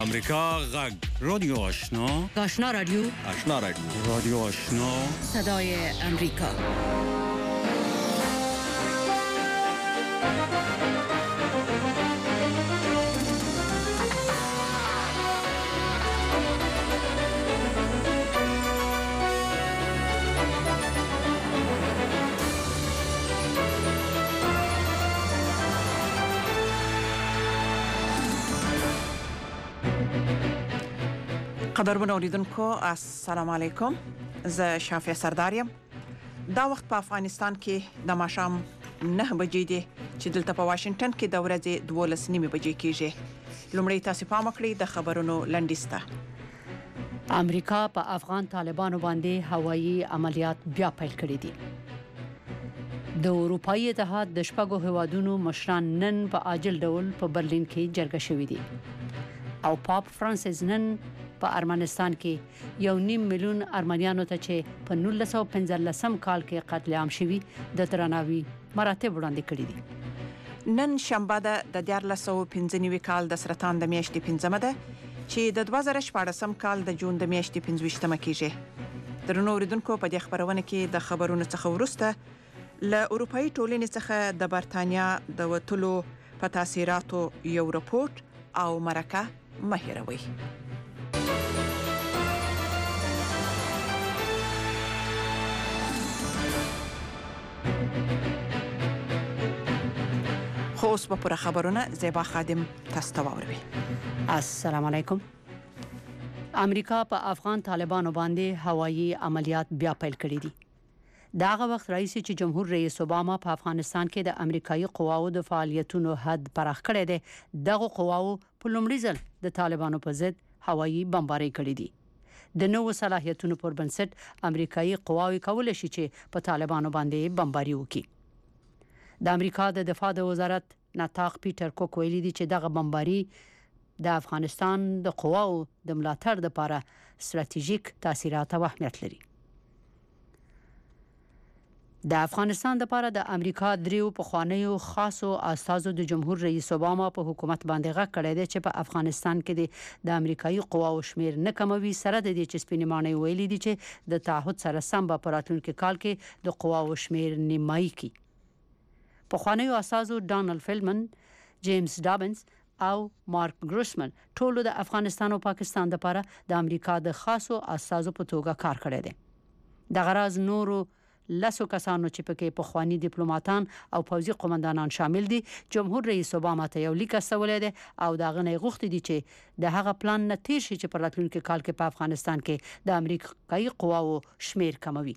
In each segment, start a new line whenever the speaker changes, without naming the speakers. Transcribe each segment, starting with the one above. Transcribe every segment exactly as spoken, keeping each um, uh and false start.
امریکا غږ رادیو آشنا
آشنا رادیو
آشنا رادیو رادیو آشنا
صدای امریکا.
قدرمن اوریدونکو السلام علیکم. زه شافیه سردارم. دا وخت په افغانستان کې د ماښام نه بجې دي چې دلته په واشنگټن کې د ورځې دولس نیمې بجې کېږي. لومړی تاسو پام وکړئ د خبرونو لنډیسته.
امریکا په افغان طالبانو باندې هوایي عملیات بیا پیل کړي دي. د اروپאי اتحاد د شپږو هیوادونو مشران نن په عاجل ډول په برلین کې جرګه شوي دي او پاپ فرانسیس نن په ارمنستان کې یو نیم میلیون ارمنیانو ته چې په نولس سوه پنځلسم کال کې قتل عام شوي د درناوي مراتب وړاندې کړي دي.
نن شنبه ده د دیارلس سوه پنځه نوي کال د سرطان د میاشتې پنځمه ده چې د دوه زره شپاړسم کال د جون د میاشتې پنځویشتمه کېږي. درنو اوریدونکو په دې خبرونه کې د خبرونو څخه وروسته له اروپאי ټولنې څخه د برتانیا د وټلو په تاثیراتو یو رپورت او مرکه مه هېروئ. خو اوس په پوره خبرونه زیبا خادم تاسو ته واوروي.
السلام علیکم. امریکا په افغان طالبانو باندې هوایي عملیات بیا پیل کړي دي. داغه وخت رئیس چې جمهور رئیس اوباما په افغانستان کې د امریکایي قواو د فعالیتونو حد پراخ کړی دی، دغه قواو په لومړي ځل د طالبانو په ضد هوایي بمباري کړې دي. د نوو صلاحیتونو پر بنسټ امریکایي قواوې کولی شي چې په طالبانو باندې بمباري وکړي. د امریکا د دفاع د وزارت نطاق پیټر کوک ویلي دي چې دغه بمباري د افغانستان د قواو د ملاتړ لپاره ستراتیژیک تاثیرات او اهمیت لري. د افغانستان لپاره د امریکا دریو پخوانیو خاصو استازو د جمهور رئیس اوباما په حکومت باندې غږ کړی دی چې په افغانستان کې د امریکایي قواو شمیر نه کموي، سره د دې چې سپینمانه ویلي دي چې د تعهد سره سم په راتلونکي کال کې د قواو شمیر نیمایي کی. پخوانیو استازو ډانلډ فیلمن، جیمز ډابنز او مارک ګروسمن ټول د افغانستان او پاکستان لپاره د امریکا د خاصو استازو په توګه کار کړی دی. د غراض نورو لسو کسانو چې پکې پخوانی ډیپلوماټان او پوځي قومندانان شامل دي جمهور رئیس اوباما ته یو لیک استولی دی او دا غنې غوښتي دي چې د هغه پلان نه تیر شي چې په راتلونکي کال کې په افغانستان کې د امریکایي قواو شمیر کموي.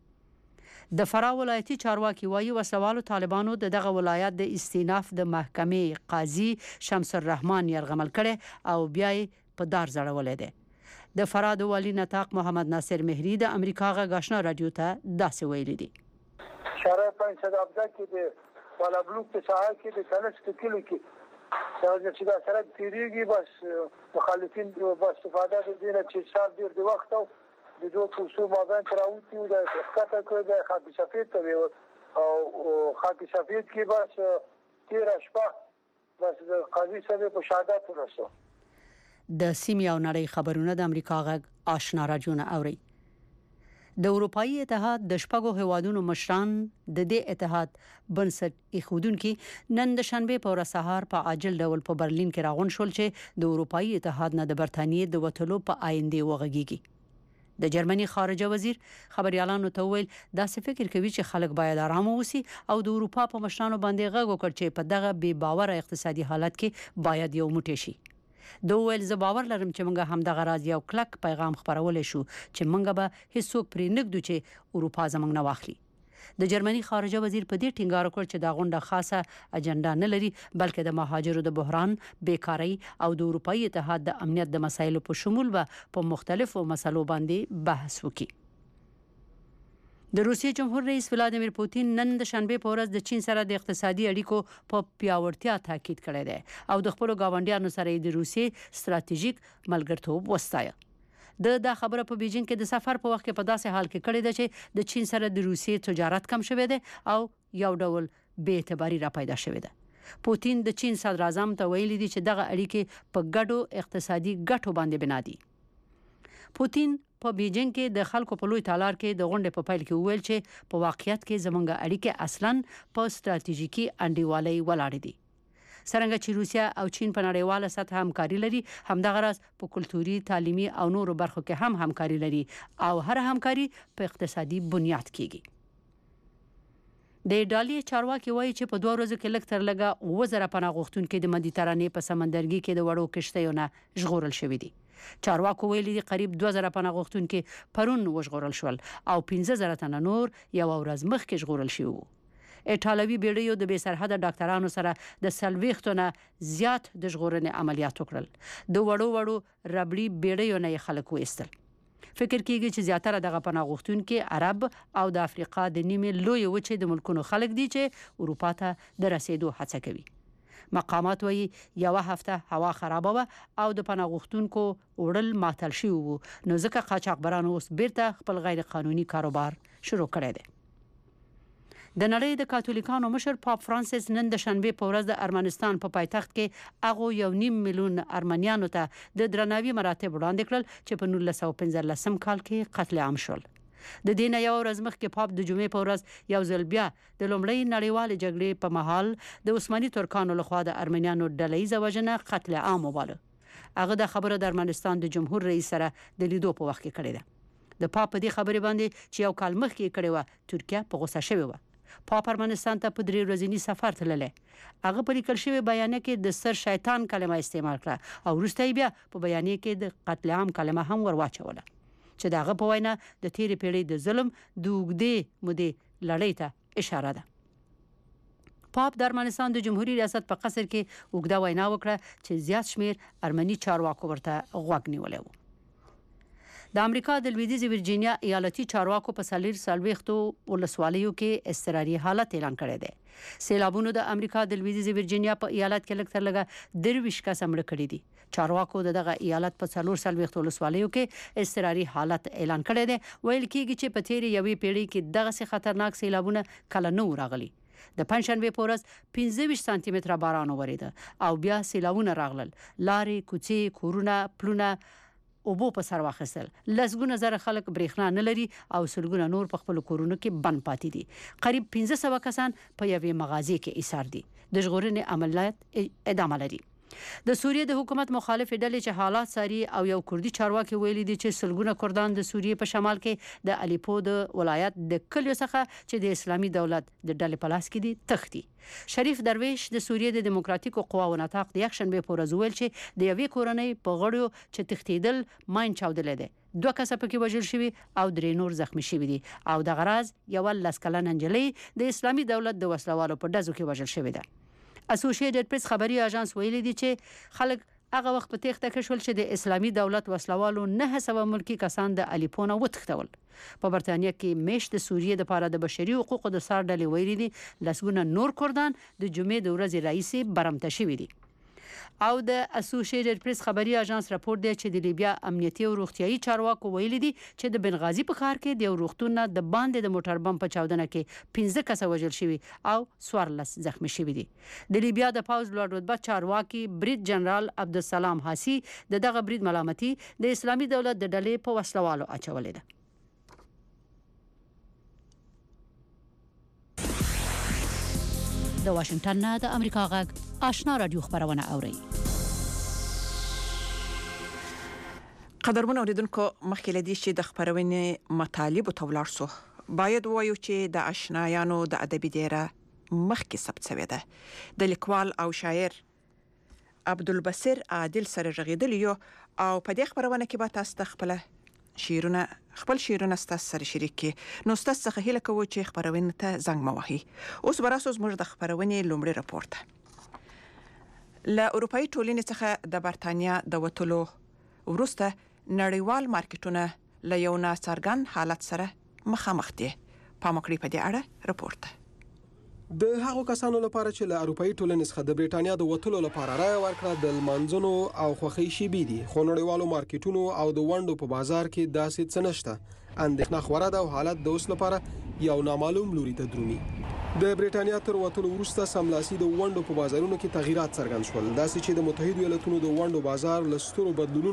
د فراه ولایتي چارواکي وایي وسوالو طالبانو د دغه ولایت د استیناف د محکمې قاضي شمس الرحمن یرغمل کړي او بیا یې په دار ځړولی دی. د فراه د والي نطاق محمد ناصر مهری د امریکا غږ آشنا رادیو ته داسې ویلي دي.
شارع پنځه سوه ابدا کې د والا بلوک په ساحه کې د کلش په کلو کې دا چې دا سره تیریږي بس مخالفین بس استفاده د دې نه چې سار ډیر د وخت او د دوه پوسو مابین تر اوتی د ښکته کړ د خاک سفید ته او خاک سفید کې بس تیر شپه بس د قاضي صاحب په شهادت ورسو.
د سیمې او نړۍ خبرونه د امریکا غږ آشنا رادیو نه اوري. د اروپאי اتحاد د شپږو هیوادونو مشران د دې اتحاد بنسټ ایښودونکي نن د شنبه په ورځ سهار په عاجل ډول په برلین کې راغون شول چې د اروپאי اتحاد نه د برتانیې د وټلو په آینده وغږیږي. د جرمني خارجه وزیر خبريالانو ته ویل داسې فکر کوي چې خلک باید آرام اوسي او د اروپا په مشرانو باندې غږ وکړي چې په دغه بې باوره اقتصادي حالت کې باید یو موټی شي. د ویل زه باور لرم چې موږ هم دغه راز یو کلک پیغام خبرولای شو چې موږ به هیڅوک پرې نګدو چې اروپا زموږ نه واخلي. د جرمني خارجه وزیر په دې ټینګار وکړ چې دا غونډه خاصه اجنډا نه لري بلکې د مهاجرو د بحران، بیکارۍ او د اروپאי اتحاد د امنیت د مسایلو په شمول به په مختلفو مسلو باندې بحث وکړي. د روسیې جمهور رئیس ولادیمیر پوتین نن د شنبه په ورځ د چین سره د اقتصادي اړیکو په پیاوړتیا تاکید کړی دی او د خپل ګاونډیانو سره د روسیې ستراتیژیک ملګرتوب وستایه. د دا خبره په بیجینګ کې د سفر په وخت کې په داسې حال کې کړې ده چې د چین سره د روسیې تجارت کم شوی دی او یو ډول بې اعتباري را پیدا شوې ده. پوتین د چین صدر اعظم ته ویلي دي چې دغه اړیکې په ګډو اقتصادي ګټو باندې بنا دي. پوتین په بیجینګ کې د خلکو په لوی تالار کې د غونډې په پیل کې وویل چې په واقعیت کې زمونږ اړیکې اصلاً په ستراتیژیکي انډیوالۍ ولاړې دي. څرنګه چې روسیا او چین په نړیواله سطح همکاري لري، همدغه راز په کلتوري، تعلیمي او نورو برخو کې هم همکاري لري او هر همکاري په اقتصادي بنیاد کېږي. د ایټالیا چارواکي وایي چې په دوه ورځو کې لږ تر لږه اووه زره پناه غوښتونکي د مدیترانې په سمندرګي کې د وړو کشتیو نه ژغورل شوي دي. چارواکو ویلي دي قریب دوه زره پناه غوښتونکي پرون وژغورل شول او پنځه زره تنه نور یو ورځ مخکې ژغورل شوي وو. ایټالوي بیړیو د بې سرحده ډاکټرانو سره د څلوېښتو نه زیات د ژغورنې عملیات وکړل. د وړو وړو ربړي بیړیو نه یې خلک وایستل. فکر کیږي چې زیاتره دغه پناه غوښتونکي عرب او د افریقا د نیمې لوی وچې د ملکونو خلک دي چې اروپا ته د رسیدو هڅه کوي. مقامات وایي یوه هفته هوا خرابه وه او د پناه غوښتونکو وړل معطل شوي وو، نو ځکه قاچاقبرانو اوس بیرته خپل غیر قانوني کاروبار شروع کړی دی. د نړۍ د کاتولیکانو مشر پاپ فرانسیس نن د شنبه په ورځ د ارمنستان په پایتخت کې هغه یو نیم میلیون ارمنیانو ته د درناوي مراتب وړاندې کړل چې په نولس سوه پنځلسم کال کې قتل عام شول. د دې نه یو ورځ مخکې پاپ د جمعې په ورځ یو ځل بیا د لومړۍ نړیوالې جګړې په مهال د عثماني ترکانو لخوا د ارمنیانو ډلهییزه وژنه قتل عام وباله. هغه د خبره د ارمنستان د جمهور رئیس سره د لیدو په وخت کې کړې ده. د پاپ په دې خبرې باندې چې یو کال مخکې کړې وه، ترکیه په غوسه شوې وه. پاپ ارمنستان ته په درې ورځني سفر تللی. هغه په لیکل شوې بیانیه کې د سر شیطان کلمه استعمال کړه او وروسته بیا په بیانیه کې د قتل عام کلمه هم ور واچوله چې د هغه په وینا د تیرې پیړۍ د ظلم د اوږدې مودې لړۍ ته اشاره ده. پاپ د ارمنستان د جمهوریت ریاست په قصر کې اوږده وینا وکړه چې زیات شمیر ارمني چارواکو ورته غوږ نیولی و. د امریکا د لویدیځې ورجینیا ایالتي چارواکو په څلور څلوېښتو ولسوالیو کې اضطراري حالت اعلان کړی دی. سیلابونو د امریکا د لویدیځې ورجینیا په ایالت کې لږ تر لږه درویشت کسه مړه کړي دي. چارواکو د دغه ایالت په څلور څلوېښتو ولسوالیو کې اضطراري حالت اعلان کړی دی. ویل کېږي چې په تیرې یوې پیړۍ کې دغسې خطرناک سیلابونه کله نه وو راغلي. د پنجشنبې په ورځ پنځه ویشت سانتي متره باران وورېده او بیا سیلابونه راغلل. لارې، کوڅې، کورونه، پلونه اوبو په سر واخیستل. لسګونه زره خلک برېښنا نه لري او سلګونه نور په خپلو کورونو کې بند پاتې دي. قریب پنځه سوه کسان په یوې مغازې کې ایسار دي. د ژغورنې عملیات ادامه لري. د سوریې د حکومت مخالفې ډلې چې حالات څاري او یو کردي چارواکي ویلي دي چې سلګونه کردان د سوریې په شمال کې د الیپو د ولایت د کلیو څخه چې د اسلامي دولت د ډلې په لاس کې دي تښتي. شریف درویش د سوریې د دیموکراتیکو قواو نطاق د یکشنبې په ورځ ویل چې د یوې کورنۍ په غړیو چې تښتېدل ماین چاودلی دی. دوه کسه پکې وژل شوي او درې نور زخمی شوي دي او دغه راز یوه لس کلنه نجلۍ د اسلامي دولت د وسلوالو په ډزو کې وژل شوې ده. اسوسییټډ پریس خبري اژانس ویلي دي چې خلک هغه وخت په تېښته کې شول چې د اسلامي دولت وسلوالو نهه سوه ملکي کسان د الیپو نه وتښتول. په برتانیا کې میشت د سوریې لپاره د بشري حقوقو د څار ډلې ویلي دي لسګونه نور کردان د جمعې د ورځې راهیسې برمته شوي دي. او د اسوسییټډ پریس خبري اژانس راپور دی چې د لیبیا امنیتي او روغتیايي چارواکو ویلي دي چې د بنغازي په ښار کې د یو روغتون نه د باندې د موټر بم په چاودنه کې پنځه کسه وژل شوي او څوارلس زخمی شوي دي. د لیبیا د پوځ لوړ رتبه چارواکي برید جنرال عبدالسلام حاسی د دغه برید ملامتي د اسلامي دولت د ډلې په وسلوالو اچولې ده. د واشنگټن نه د امریکا غږ آشنا رادیو خبرونه اوري.
قدرمن اوریدونکو، مخکې له دې چې د خبرونې مطالب ته ولاړ سو باید ووایو چې د آشنایانو د ادبي ډیره مخکې ثبت شوې ده. د لیکوال او شاعر عبدالبصیر عادل سره غږیدلی یو او په دې خبرونه کې به تاسو ته خپل شعرونه خپل شعرونه ستاسو سره شریک کړي. نو ستاسو څخه هیله کوو چې خبرونه ته زنګ مو وهي. اوس به راسو زموږ د خبرونې لومړی راپور ته. له اروپایي ټولنې څخه د برتانیا د وتلو وروسته نړیوال مارکیټونه له یو ناڅرګند حالت سره مخامخ دي. پام وکړئ په دې اړه راپور ته.
د هغو کسانو لپاره چې له اروپایي ټولنې څخه د برېټانیا د وتلو لپاره رایه ورکړه د لمانځنو او خوښۍ شیبې دي، خو نړیوالو مارکیټونو او د ونډو په بازار کې داسې څه نشته. اندېښنه خوره ده او حالت د اوس لپاره یو نامعلوم لوري ته درومي. د برېټانیا تر وتلو وروسته سملاسي د ونډو په بازارونو کې تغیرات څرګند شول. داسې چې د متحده ایالاتونو د ونډو بازار له سترو بدلونونو